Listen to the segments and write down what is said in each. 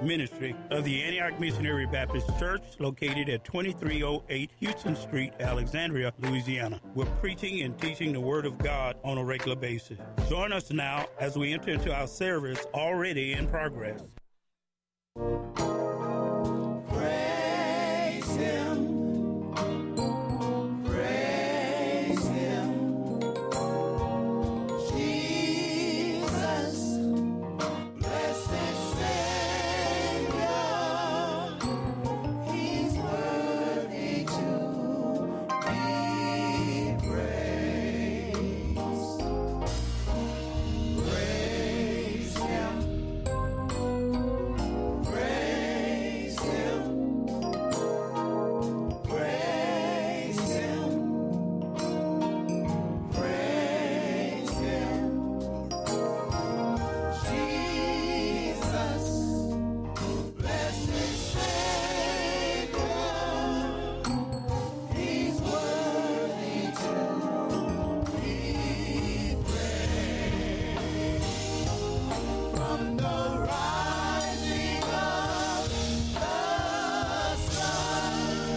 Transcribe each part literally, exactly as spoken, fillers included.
ministry of the Antioch Missionary Baptist Church, located at twenty-three oh eight Houston Street, Alexandria, Louisiana. We're preaching and teaching the Word of God on a regular basis. Join us now as we enter into our service already in progress. Praise Him. Praise Him. Jesus, blessed Savior, He's worthy to be praised. Praise Him. Praise Him. Praise Him. Praise Him. Jesus, blessed Savior, He's worthy to be praised. From the rising of the sun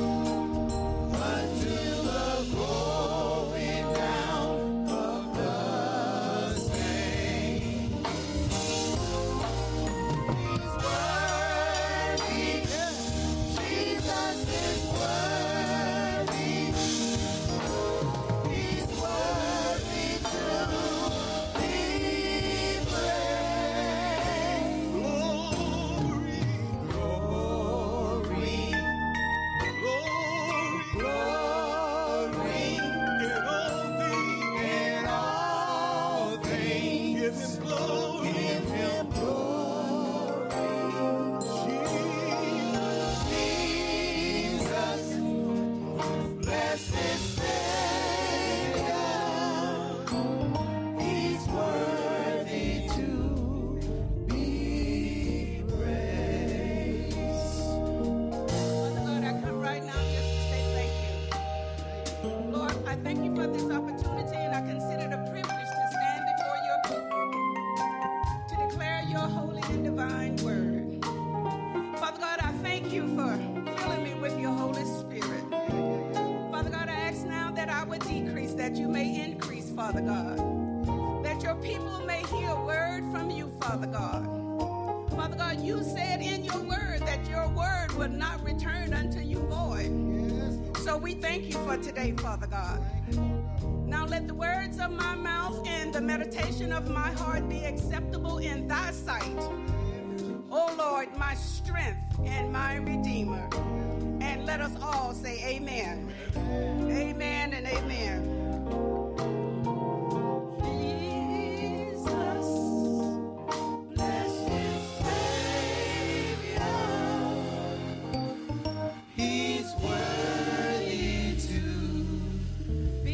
until the going down of the same, He's worthy. Jesus is worthy. He's worthy to be praised. Glory, glory, glory, glory. In all things, in all things, give Him glory. Give Him glory. Jesus, blessed Savior, He's worthy to be praised. Father God, I come right now just to say thank you. Lord, I thank you for this opportunity, and I consider it a privilege to stand before your people to declare your holy and divine word. Father God, I thank you for filling me with your Holy Spirit. Father God, I ask now that I would decrease, that you may increase, Father God. That your people may hear a word from you, Father God. Father God, you said in your word that your word would not return unto you void. So we thank you for today, Father God. Now let the words of my mouth and the meditation of my heart be acceptable in thy sight. O Lord, my strength and my redeemer. And let us all say amen. Amen and amen. Jesus, blessed Savior, He's worthy to be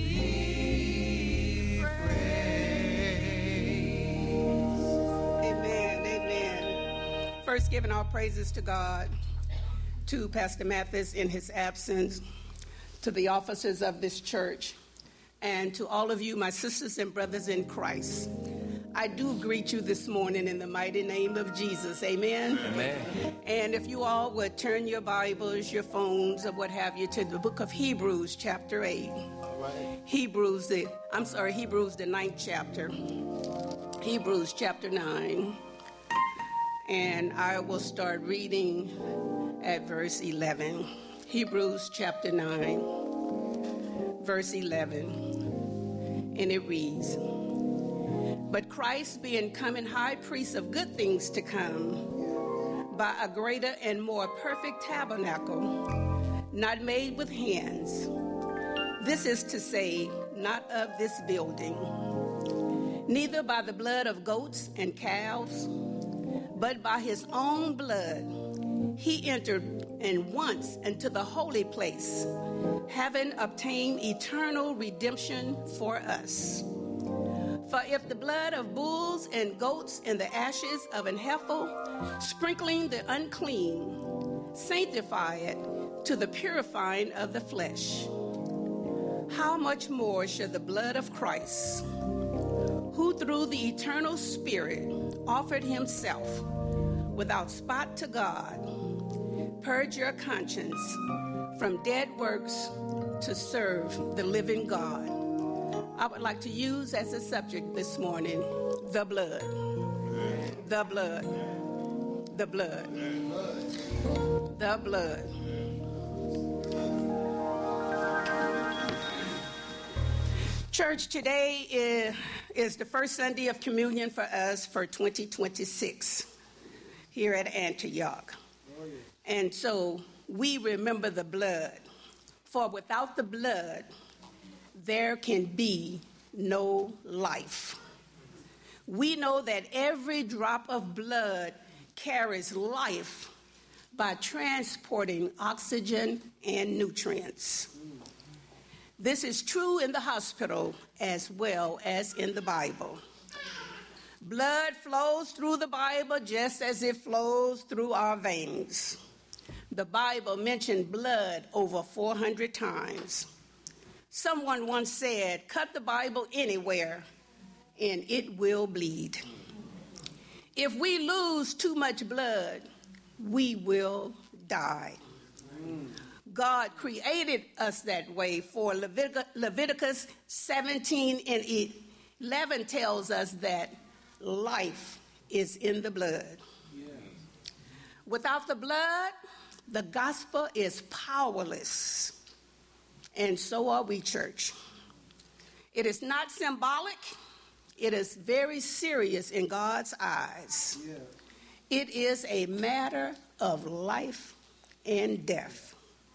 praised. Amen, amen. First, giving our praises to God, to Pastor Mathis in his absence, to the officers of this church, and to all of you, my sisters and brothers in Christ. I do greet you this morning in the mighty name of Jesus. Amen. Amen. And if you all would turn your Bibles, your phones, or what have you, to the book of Hebrews, chapter eight. All right. Hebrews, the, I'm sorry, Hebrews, the ninth chapter. Hebrews, chapter nine. And I will start reading at verse eleven. Hebrews, chapter nine, verse eleven. And it reads, "But Christ, being come in high priest of good things to come, by a greater and more perfect tabernacle, not made with hands, this is to say, not of this building, neither by the blood of goats and calves, but by his own blood, he entered and once into the holy place, having obtained eternal redemption for us. For if the blood of bulls and goats and the ashes of an heifer, sprinkling the unclean, sanctify it to the purifying of the flesh, how much more shall the blood of Christ, who through the eternal Spirit offered himself without spot to God. Purge your conscience from dead works to serve the living God. I would like to use as a subject this morning, the blood. The blood. The blood. The blood. Church, today is, is the first Sunday of communion for us for twenty twenty-six here at Antioch. And so we remember the blood. For without the blood, there can be no life. We know that every drop of blood carries life by transporting oxygen and nutrients. This is true in the hospital as well as in the Bible. Blood flows through the Bible just as it flows through our veins. The Bible mentioned blood over four hundred times. Someone once said, cut the Bible anywhere and it will bleed. If we lose too much blood, we will die. God created us that way, for Levitic- Leviticus seventeen and eleven tells us that life is in the blood. Yeah. Without the blood, the gospel is powerless. And so are we, church. It is not symbolic. It is very serious in God's eyes. Yeah. It is a matter of life and death.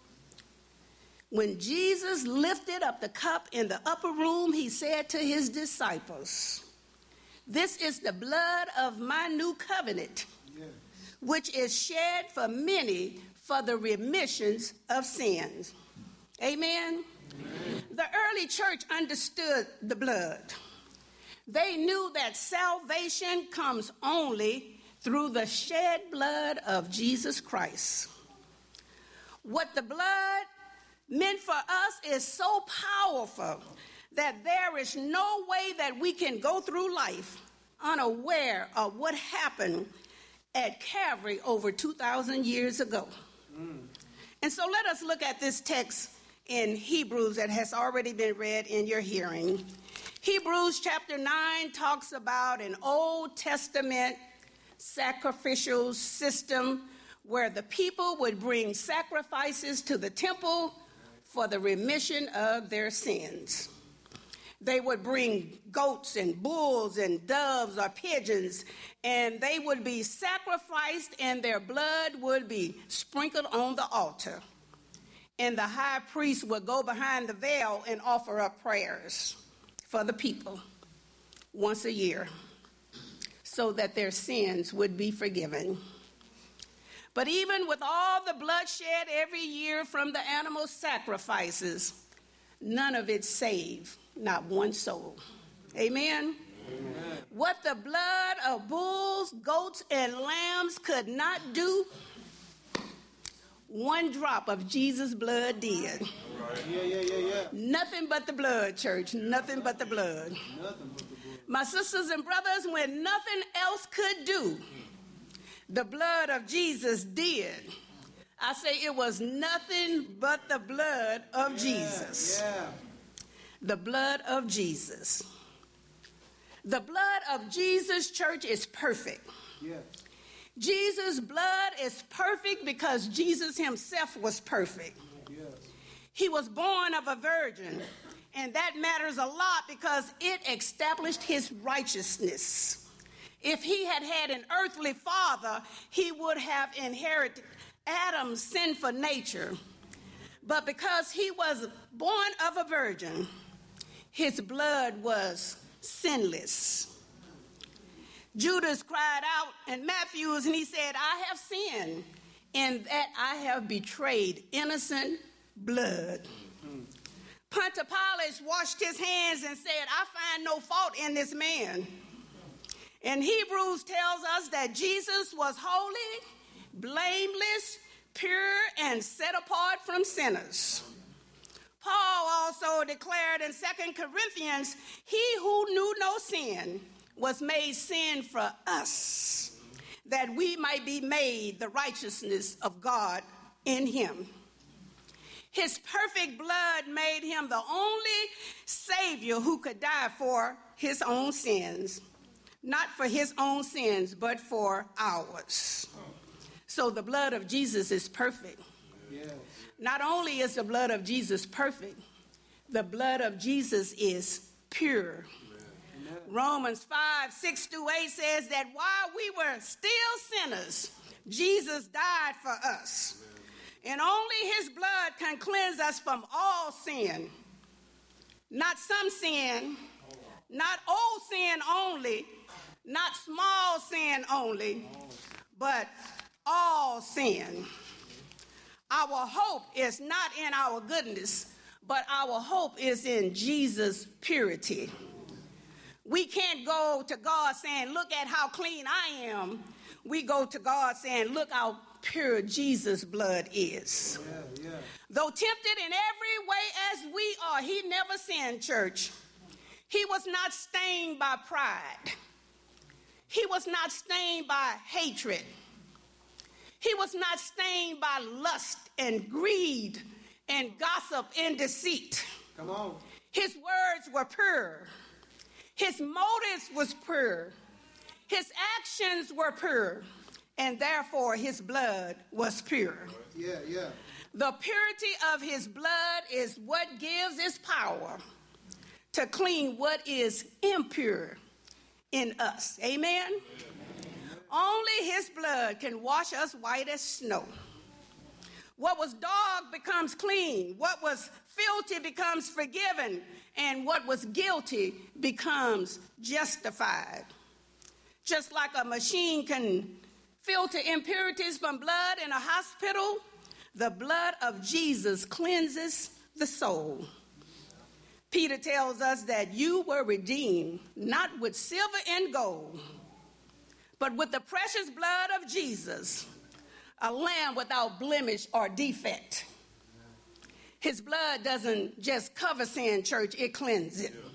When Jesus lifted up the cup in the upper room, he said to his disciples, this is the blood of my new covenant, yes, which is shed for many for the remissions of sins. Amen? Amen. The early church understood the blood. They knew that salvation comes only through the shed blood of Jesus Christ. What the blood meant for us is so powerful that there is no way that we can go through life unaware of what happened at Calvary over two thousand years ago. Mm. And so let us look at this text in Hebrews that has already been read in your hearing. Hebrews chapter nine talks about an Old Testament sacrificial system where the people would bring sacrifices to the temple for the remission of their sins. They would bring goats and bulls and doves or pigeons, and they would be sacrificed, and their blood would be sprinkled on the altar. And the high priest would go behind the veil and offer up prayers for the people once a year so that their sins would be forgiven. But even with all the bloodshed every year from the animal sacrifices, none of it saved not one soul. Amen? Amen. What the blood of bulls, goats, and lambs could not do, one drop of Jesus' blood did. Right. Yeah, yeah, yeah, yeah. Nothing but the blood, church. Nothing but the blood. Nothing but the blood. My sisters and brothers, when nothing else could do, the blood of Jesus did. I say it was nothing but the blood of yeah, Jesus. Yeah. The blood of Jesus. The blood of Jesus, church, is perfect. Yeah. Jesus' blood is perfect because Jesus himself was perfect. Yes. He was born of a virgin, and that matters a lot because it established his righteousness. If he had had an earthly father, he would have inherited Adam's sinful nature. But because he was born of a virgin, his blood was sinless. Judas cried out in Matthew's and he said, I have sinned in that I have betrayed innocent blood. Mm-hmm. Pontius Pilate washed his hands and said, I find no fault in this man. And Hebrews tells us that Jesus was holy, blameless, pure, and set apart from sinners. Paul also declared in Second Corinthians, he who knew no sin was made sin for us, that we might be made the righteousness of God in him. His perfect blood made him the only Savior who could die for his own sins. Not for his own sins, but for ours. So the blood of Jesus is perfect. Yes. Not only is the blood of Jesus perfect, the blood of Jesus is pure. Amen. Romans five, six through eight says that while we were still sinners, Jesus died for us. Amen. And only his blood can cleanse us from all sin. Not some sin, not old sin only, not small sin only, but all sin. Our hope is not in our goodness, but our hope is in Jesus' purity. We can't go to God saying, look at how clean I am. We go to God saying, look how pure Jesus' blood is. Yeah, yeah. Though tempted in every way as we are, he never sinned, church. He was not stained by pride. He was not stained by hatred. He was not stained by lust and greed and gossip and deceit. Come on. His words were pure. His motives was pure. His actions were pure. And therefore his blood was pure. Yeah, yeah. The purity of his blood is what gives his power to clean what is impure in us. Amen? Amen. Only his blood can wash us white as snow. What was dark becomes clean. What was filthy becomes forgiven. And what was guilty becomes justified. Just like a machine can filter impurities from blood in a hospital, the blood of Jesus cleanses the soul. Peter tells us that you were redeemed, not with silver and gold, but with the precious blood of Jesus, a lamb without blemish or defect. His blood doesn't just cover sin, church, it cleanses it.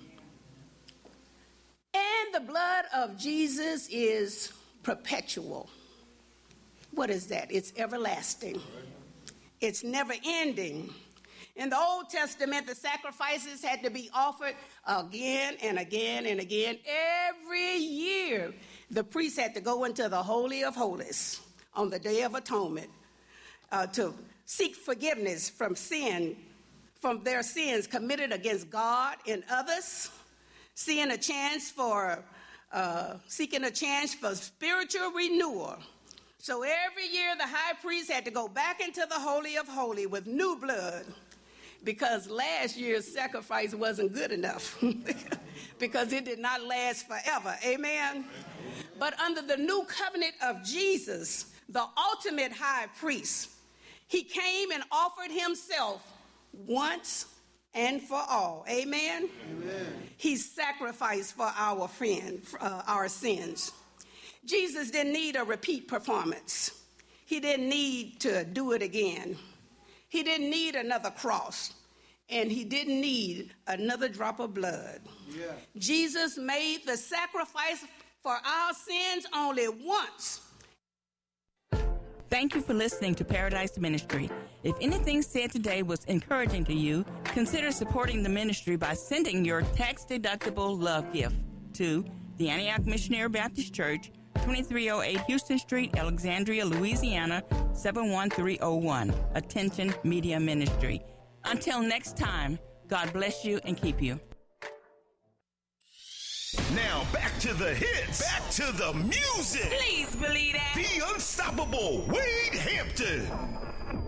And the blood of Jesus is perpetual. What is that? It's everlasting. It's never ending. In the Old Testament, the sacrifices had to be offered again and again and again. Every year, the priest had to go into the Holy of Holies on the Day of Atonement uh, to seek forgiveness from sin, from their sins committed against God and others, seeing a chance for, uh, seeking a chance for spiritual renewal. So every year, the high priest had to go back into the Holy of Holies with new blood, because last year's sacrifice wasn't good enough because it did not last forever. Amen? But under the new covenant of Jesus, the ultimate high priest, he came and offered himself once and for all. Amen? Amen. He sacrificed for our friend, uh, our sins. Jesus didn't need a repeat performance. He didn't need to do it again. He didn't need another cross, and he didn't need another drop of blood. Yeah. Jesus made the sacrifice for our sins only once. Thank you for listening to Paradise Ministry. If anything said today was encouraging to you, consider supporting the ministry by sending your tax-deductible love gift to the Antioch Missionary Baptist Church, twenty-three oh eight Houston Street, Alexandria, Louisiana, seven one three oh one. Attention Media Ministry. Until next time, God bless you and keep you. Now back to the hits. Back to the music. Please believe that. The unstoppable Wade Hampton.